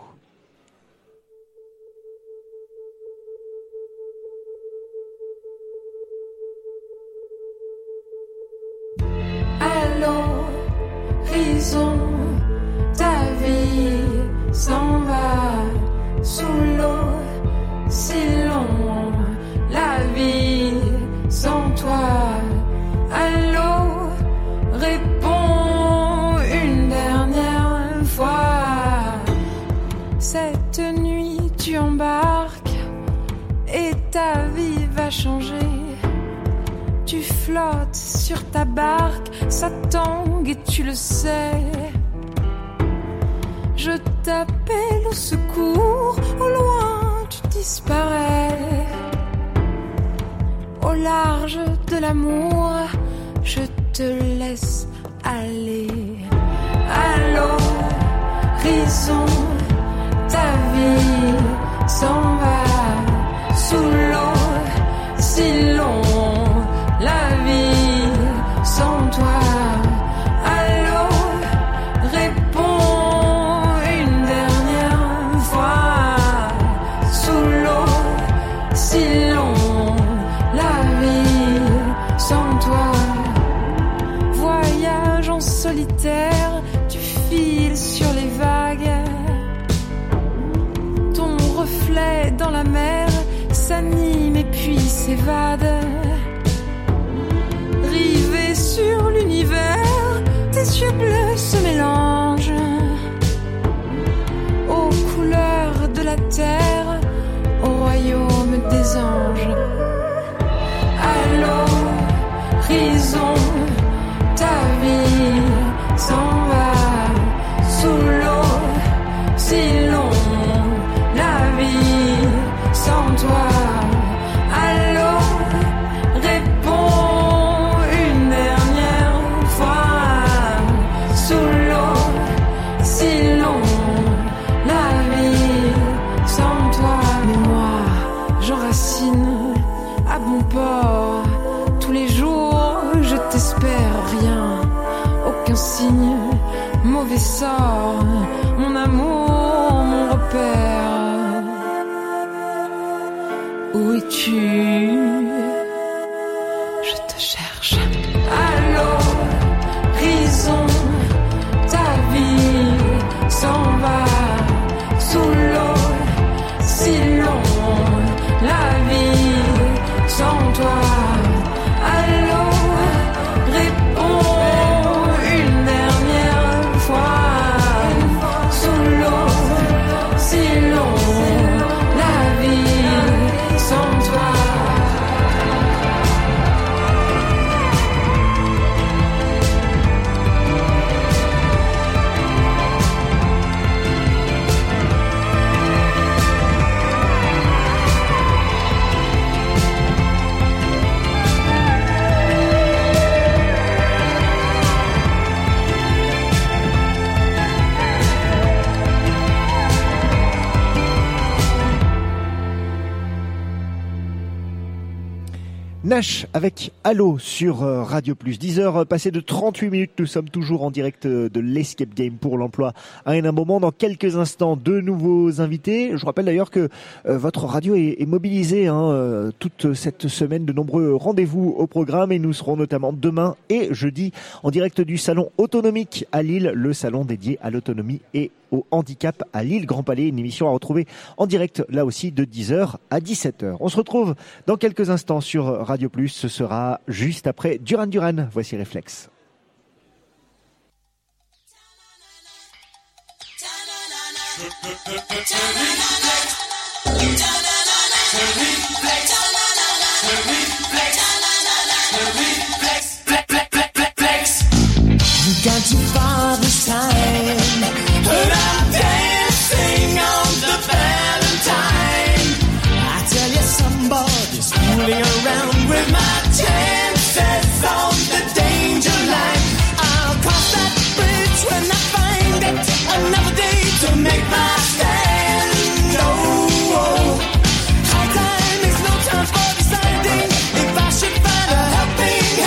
Ta vie s'en va sous l'eau, si long, la vie sans toi. Allô, réponds une dernière fois. Cette nuit tu embarques et ta vie va changer. Tu flottes sur ta barque, ça tangue et tu le sais. Je t'appelle au secours, au loin tu disparais. Au large de l'amour, je te laisse aller. Allô, horizon, ta vie s'en va sous l'eau, si long. La vie sans toi. Allô, réponds une dernière fois. Sous l'eau, si long. La vie sans toi. Voyage en solitaire, tu files sur les vagues. Ton reflet dans la mer s'anime et puis s'évade. Sur l'univers, tes yeux bleus se mélangent aux couleurs de la terre, au royaume des anges. Allô, horizon, ta vie s'en va sous l'eau, si long, la vie sans toi. Allô, réponds. À bon port, tous les jours je t'espère, rien, aucun signe, mauvais sort, mon amour, mon repère. tu? Je te cherche à l'horizon. Ta vie s'en va sous l'eau, si long la vie sans toi. Allô, réponds une dernière fois. Sous l'eau, si long la vie sans toi. Nash avec Allo sur Radio Plus. dix heures passées de trente-huit minutes. Nous sommes toujours en direct de l'Escape Game pour l'emploi à un moment. Dans quelques instants, deux nouveaux invités. Je vous rappelle d'ailleurs que euh, votre radio est, est mobilisée hein, euh, toute cette semaine. De nombreux rendez-vous au programme et nous serons notamment demain et jeudi en direct du salon autonomique à Lille, le salon dédié à l'autonomie et au handicap à Lille Grand Palais, une émission à retrouver en direct là aussi de dix heures à dix-sept heures. On se retrouve dans quelques instants sur Radio Plus, ce sera juste après Duran Duran. Voici Réflexe. But I'm dancing on the Valentine. I tell you, somebody's fooling around with my chances on the danger line. I'll cross that bridge when I find it. Another day to make my stand. Oh, oh. High time is no time for deciding if I should find a helping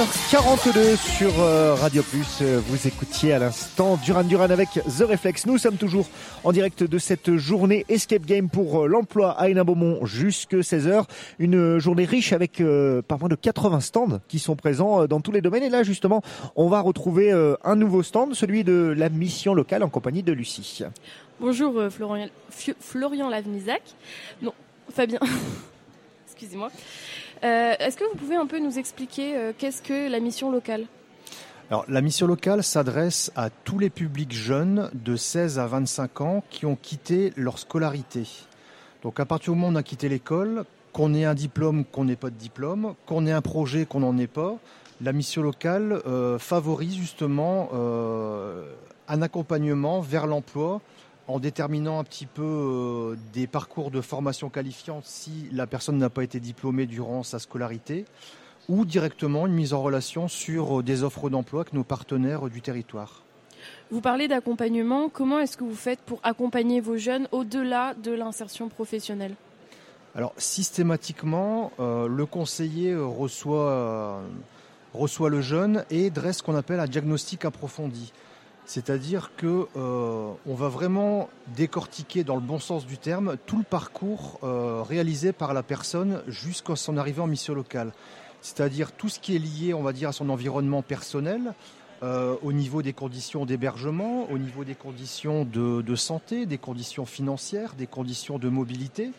quarante-deux sur euh, Radio Plus. Euh, vous écoutiez à l'instant Duran Duran avec The Reflex. Nous sommes toujours en direct de cette journée Escape Game pour euh, l'emploi à Hénin-Beaumont jusque seize heures. Une journée riche avec euh, pas moins de quatre-vingts stands qui sont présents euh, dans tous les domaines. Et là, justement, on va retrouver euh, un nouveau stand, celui de la mission locale en compagnie de Lucie. Bonjour euh, Florian, F- Florian Lavnisac. Non, Fabien. Excusez-moi. Euh, est-ce que vous pouvez un peu nous expliquer euh, qu'est-ce que la mission locale ? Alors, la mission locale s'adresse à tous les publics jeunes de seize à vingt-cinq ans qui ont quitté leur scolarité. Donc à partir du moment où on a quitté l'école, qu'on ait un diplôme, qu'on n'ait pas de diplôme, qu'on ait un projet, qu'on n'en ait pas, la mission locale euh, favorise justement euh, un accompagnement vers l'emploi en déterminant un petit peu euh, des parcours de formation qualifiante si la personne n'a pas été diplômée durant sa scolarité, ou directement une mise en relation sur euh, des offres d'emploi avec nos partenaires euh, du territoire. Vous parlez d'accompagnement. Comment est-ce que vous faites pour accompagner vos jeunes au-delà de l'insertion professionnelle ? Alors systématiquement, euh, le conseiller reçoit, euh, reçoit le jeune et dresse ce qu'on appelle un diagnostic approfondi. C'est-à-dire que euh, on va vraiment décortiquer dans le bon sens du terme tout le parcours euh, réalisé par la personne jusqu'à son arrivée en mission locale. C'est-à-dire tout ce qui est lié, on va dire, à son environnement personnel, euh, au niveau des conditions d'hébergement, au niveau des conditions de, de santé, des conditions financières, des conditions de mobilité,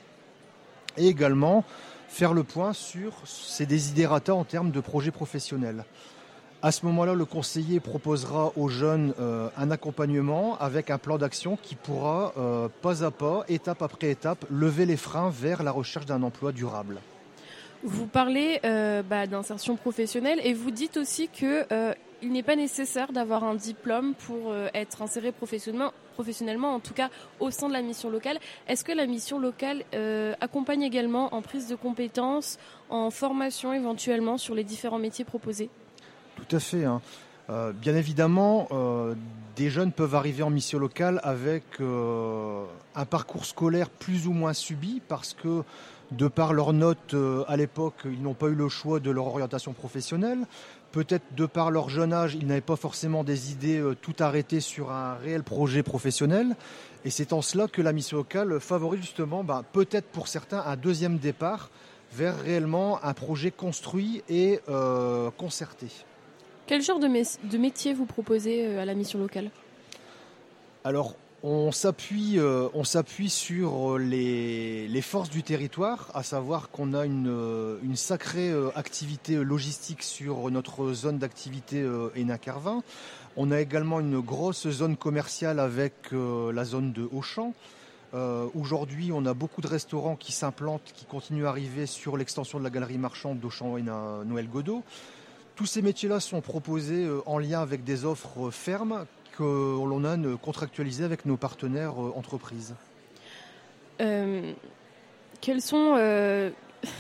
et également faire le point sur ses desiderata en termes de projets professionnels. À ce moment-là, le conseiller proposera aux jeunes euh, un accompagnement avec un plan d'action qui pourra, euh, pas à pas, étape après étape, lever les freins vers la recherche d'un emploi durable. Vous parlez euh, bah, d'insertion professionnelle et vous dites aussi qu'il euh, n'est pas nécessaire d'avoir un diplôme pour euh, être inséré professionnellement, professionnellement, en tout cas au sein de la mission locale. Est-ce que la mission locale euh, accompagne également en prise de compétences, en formation éventuellement sur les différents métiers proposés ? Tout à fait. Hein. Euh, bien évidemment, euh, des jeunes peuvent arriver en mission locale avec euh, un parcours scolaire plus ou moins subi parce que, de par leurs notes euh, à l'époque, ils n'ont pas eu le choix de leur orientation professionnelle. Peut-être de par leur jeune âge, ils n'avaient pas forcément des idées euh, tout arrêtées sur un réel projet professionnel. Et c'est en cela que la mission locale favorise justement, bah, peut-être pour certains, un deuxième départ vers réellement un projet construit et euh, concerté. Quel genre de, mé- de métier vous proposez à la mission locale ? Alors, on s'appuie, euh, on s'appuie sur les, les forces du territoire, à savoir qu'on a une, une sacrée activité logistique sur notre zone d'activité euh, Hénin-Carvin. On a également une grosse zone commerciale avec euh, la zone de Auchan. Euh, aujourd'hui, on a beaucoup de restaurants qui s'implantent, qui continuent à arriver sur l'extension de la galerie marchande d'Auchan Hénin Noël Godot. Tous ces métiers-là sont proposés en lien avec des offres fermes que l'on a contractualisées avec nos partenaires entreprises. Euh, quels sont... Euh...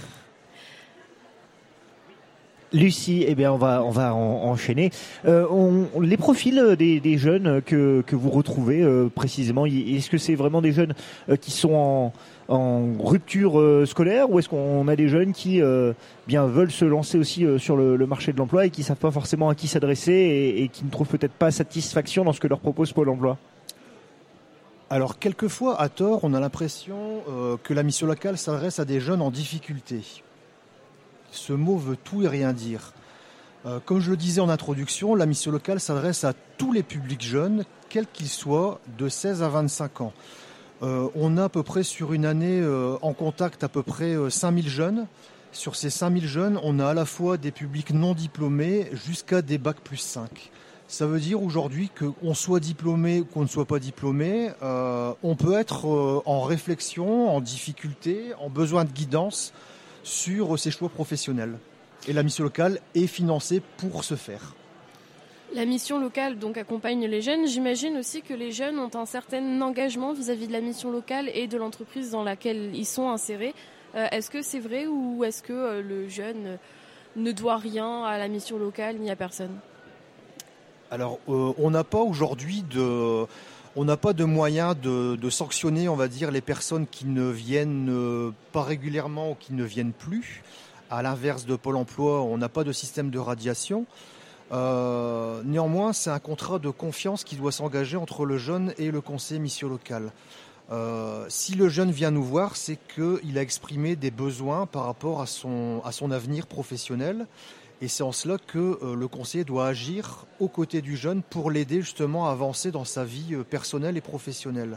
Lucie, eh bien, on va, on va en, enchaîner. Euh, on, les profils des, des jeunes que, que vous retrouvez euh, précisément, est-ce que c'est vraiment des jeunes euh, qui sont en... en rupture euh, scolaire, ou est-ce qu'on a des jeunes qui euh, bien veulent se lancer aussi euh, sur le, le marché de l'emploi et qui savent pas forcément à qui s'adresser et, et qui ne trouvent peut-être pas satisfaction dans ce que leur propose Pôle emploi ? Alors quelquefois, à tort, on a l'impression euh, que la mission locale s'adresse à des jeunes en difficulté. Ce mot veut tout et rien dire. Euh, comme je le disais en introduction, la mission locale s'adresse à tous les publics jeunes, quels qu'ils soient, de seize à vingt-cinq ans. Euh, on a à peu près sur une année euh, en contact à peu près euh, cinq mille jeunes. Sur ces cinq mille jeunes, on a à la fois des publics non diplômés jusqu'à des bac plus cinq. Ça veut dire aujourd'hui qu'on soit diplômé ou qu'on ne soit pas diplômé, euh, on peut être euh, en réflexion, en difficulté, en besoin de guidance sur euh, ses choix professionnels. Et la mission locale est financée pour ce faire. La mission locale donc accompagne les jeunes. J'imagine aussi que les jeunes ont un certain engagement vis-à-vis de la mission locale et de l'entreprise dans laquelle ils sont insérés. Euh, est-ce que c'est vrai ou est-ce que euh, le jeune ne doit rien à la mission locale ni à personne ? Alors, euh, on n'a pas aujourd'hui de, on n'a pas de moyens de, de sanctionner, on va dire, les personnes qui ne viennent euh, pas régulièrement ou qui ne viennent plus. À l'inverse de Pôle emploi, on n'a pas de système de radiation. Euh, néanmoins, c'est un contrat de confiance qui doit s'engager entre le jeune et le conseiller missio-local. Euh, si le jeune vient nous voir, c'est qu'il a exprimé des besoins par rapport à son, à son avenir professionnel. Et c'est en cela que euh, le conseiller doit agir aux côtés du jeune pour l'aider justement à avancer dans sa vie euh, personnelle et professionnelle.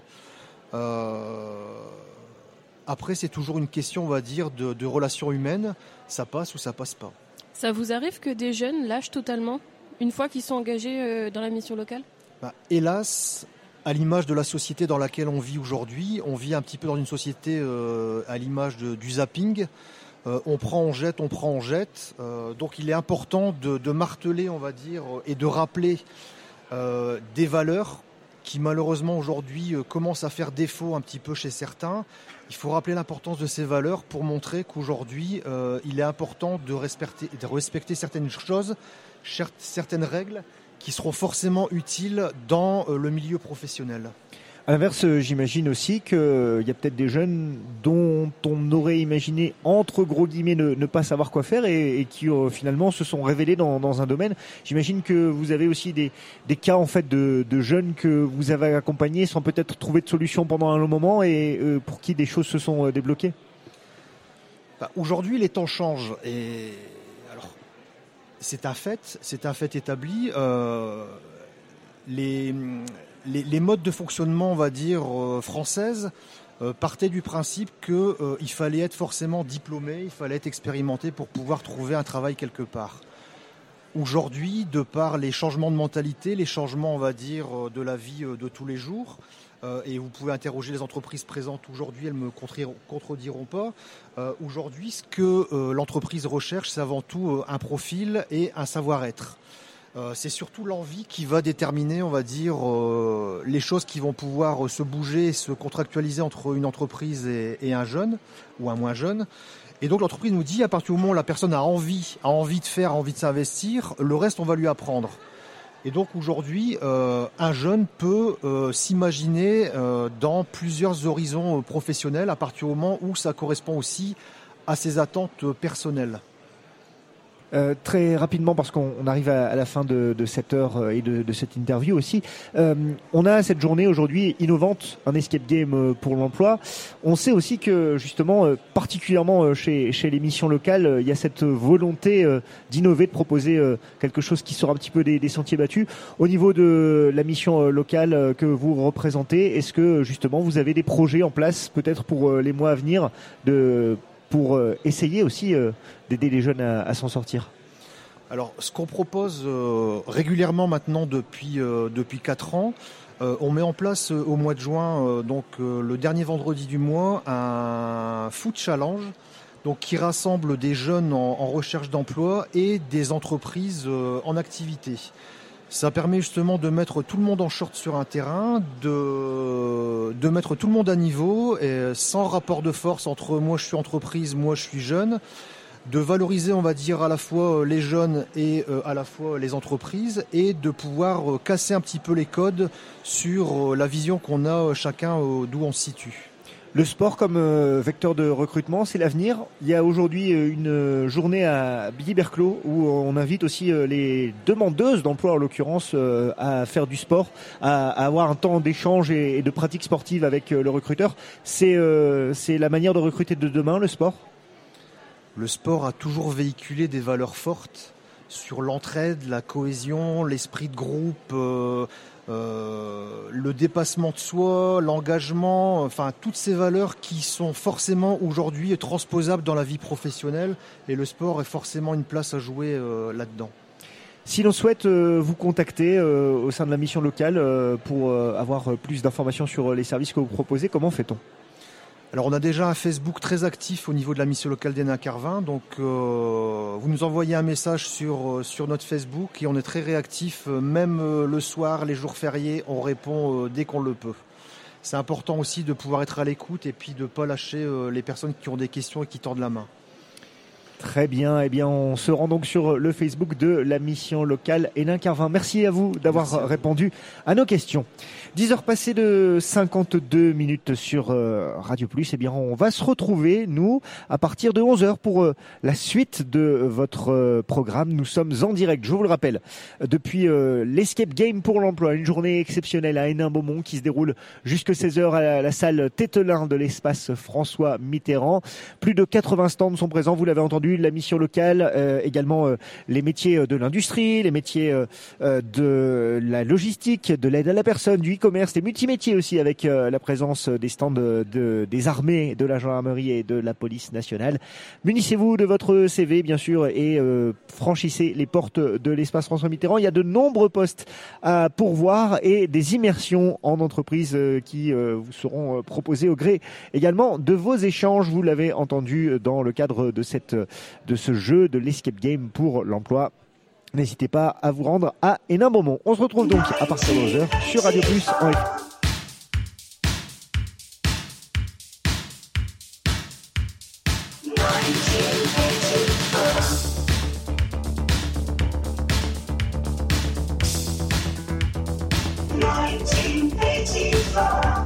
Euh, après, c'est toujours une question, on va dire, de, de relations humaines. Ça passe ou ça passe pas. Ça vous arrive que des jeunes lâchent totalement une fois qu'ils sont engagés euh, dans la mission locale ? Bah, hélas, à l'image de la société dans laquelle on vit aujourd'hui, on vit un petit peu dans une société euh, à l'image de, du zapping. Euh, on prend, on jette, on prend, on jette. Euh, donc il est important de, de marteler, on va dire, et de rappeler euh, des valeurs qui malheureusement aujourd'hui euh, commencent à faire défaut un petit peu chez certains. Il faut rappeler l'importance de ces valeurs pour montrer qu'aujourd'hui, euh, il est important de respecter, de respecter certaines choses, certaines règles qui seront forcément utiles dans euh, le milieu professionnel. À l'inverse, j'imagine aussi qu'il y a peut-être des jeunes dont on aurait imaginé, entre gros guillemets, ne, ne pas savoir quoi faire et, et qui euh, finalement se sont révélés dans, dans un domaine. J'imagine que vous avez aussi des, des cas en fait de, de jeunes que vous avez accompagnés sans peut-être trouver de solution pendant un long moment et euh, pour qui des choses se sont euh, débloquées. Bah, aujourd'hui, les temps changent et alors c'est un fait, c'est un fait établi. Euh, les Les, les modes de fonctionnement, on va dire, euh, françaises, euh, partaient du principe qu'il euh, fallait être forcément diplômé, il fallait être expérimenté pour pouvoir trouver un travail quelque part. Aujourd'hui, de par les changements de mentalité, les changements, on va dire, de la vie euh, de tous les jours, euh, et vous pouvez interroger les entreprises présentes aujourd'hui, elles ne me contrediront pas. Euh, aujourd'hui, ce que euh, l'entreprise recherche, c'est avant tout euh, un profil et un savoir-être. Euh, c'est surtout l'envie qui va déterminer, on va dire, euh, les choses qui vont pouvoir euh, se bouger et se contractualiser entre une entreprise et, et un jeune ou un moins jeune. Et donc l'entreprise nous dit, à partir du moment où la personne a envie, a envie de faire, a envie de s'investir, le reste on va lui apprendre. Et donc aujourd'hui, euh, un jeune peut euh, s'imaginer euh, dans plusieurs horizons euh, professionnels à partir du moment où ça correspond aussi à ses attentes euh, personnelles. Euh, très rapidement, parce qu'on on arrive à, à la fin de, de cette heure et de, de cette interview aussi, euh, on a cette journée aujourd'hui innovante, un escape game pour l'emploi. On sait aussi que justement, euh, particulièrement chez, chez les missions locales, euh, il y a cette volonté euh, d'innover, de proposer euh, quelque chose qui sort un petit peu des, des sentiers battus. Au niveau de la mission euh, locale euh, que vous représentez, est-ce que justement vous avez des projets en place, peut-être pour euh, les mois à venir, de pour euh, essayer aussi euh, d'aider les jeunes à, à s'en sortir? Alors, ce qu'on propose euh, régulièrement maintenant depuis euh, depuis quatre ans, euh, on met en place euh, au mois de juin, euh, donc euh, le dernier vendredi du mois, un food challenge, donc qui rassemble des jeunes en, en recherche d'emploi et des entreprises euh, en activité. Ça permet justement de mettre tout le monde en short sur un terrain, de, de mettre tout le monde à niveau, et sans rapport de force entre moi je suis entreprise, moi je suis jeune, de valoriser, on va dire, à la fois les jeunes et euh, à la fois les entreprises, et de pouvoir euh, casser un petit peu les codes sur euh, la vision qu'on a euh, chacun euh, d'où on se situe. Le sport comme euh, vecteur de recrutement, c'est l'avenir. Il y a aujourd'hui une journée à Billy-Berclos où on invite aussi euh, les demandeuses d'emploi, en l'occurrence, euh, à faire du sport, à, à avoir un temps d'échange et, et de pratique sportive avec euh, le recruteur. C'est, euh, c'est la manière de recruter de demain, le sport ? Le sport a toujours véhiculé des valeurs fortes sur l'entraide, la cohésion, l'esprit de groupe, euh, euh, le dépassement de soi, l'engagement, enfin toutes ces valeurs qui sont forcément aujourd'hui transposables dans la vie professionnelle, et le sport est forcément une place à jouer euh, là-dedans. Si l'on souhaite euh, vous contacter euh, au sein de la mission locale euh, pour euh, avoir plus d'informations sur les services que vous proposez, comment fait-on ? Alors on a déjà un Facebook très actif au niveau de la mission locale d'Hénin-Carvin, donc euh, vous nous envoyez un message sur, sur notre Facebook et on est très réactif, même euh, le soir, les jours fériés, on répond euh, dès qu'on le peut. C'est important aussi de pouvoir être à l'écoute et puis de ne pas lâcher euh, les personnes qui ont des questions et qui tendent la main. Très bien, eh bien on se rend donc sur le Facebook de la mission locale Hénin Carvin. Merci à vous d'avoir Merci à vous. répondu à nos questions. dix heures passées de cinquante-deux minutes sur euh, Radio Plus, eh bien on va se retrouver, nous, à partir de onze heures pour euh, la suite de votre euh, programme. Nous sommes en direct, je vous le rappelle, depuis euh, l'Escape Game pour l'emploi, une journée exceptionnelle à Hénin-Beaumont qui se déroule jusque seize heures à la, la salle Tételin de l'espace François Mitterrand. Plus de quatre-vingts stands sont présents, vous l'avez entendu, la mission locale, euh, également euh, les métiers de l'industrie, les métiers euh, euh, de la logistique, de l'aide à la personne, du e-commerce, les multimétiers aussi avec euh, la présence des stands de, de, des armées, de la gendarmerie et de la police nationale. Munissez-vous de votre C V bien sûr et euh, franchissez les portes de l'espace François Mitterrand. Il y a de nombreux postes à pourvoir et des immersions en entreprise euh, qui euh, vous seront euh, proposées au gré également de vos échanges. Vous l'avez entendu dans le cadre de cette de ce jeu de l'Escape Game pour l'emploi. N'hésitez pas à vous rendre à Hénin-Beaumont. On se retrouve donc à partir de onze heures sur Radio Plus en F M. nineteen eighty-four.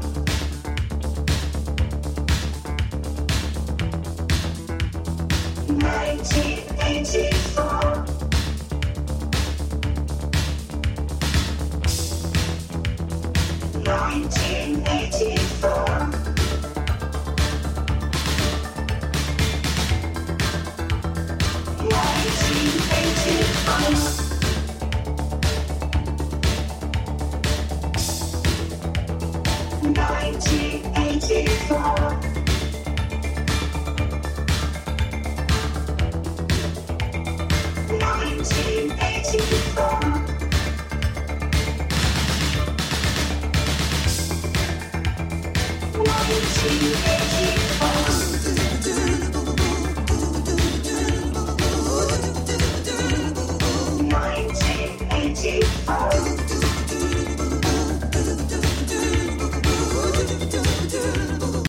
nineteen eighty-four. nineteen eighty-four. nineteen eighty-four. nineteen eighty-four. nineteen eighty-four. nineteen eighty-four.